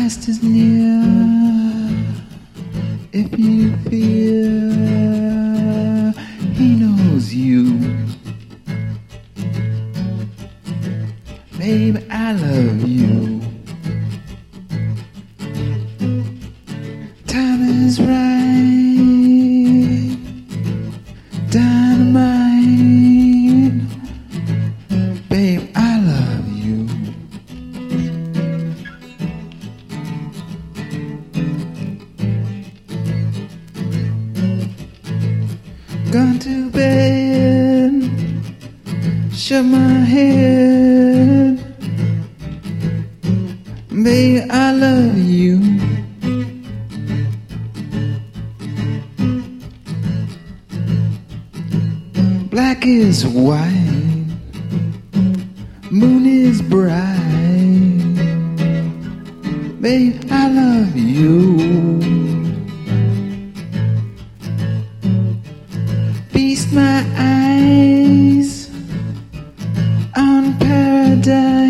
Christ is near. If you fear, he knows you. Babe, I love you. Time is right. Dynamite. Babe, I love you. Gone to bed, shut my head. Babe, I love you. Black is white, moon is bright. Babe, I love you. Feast my eyes on paradise.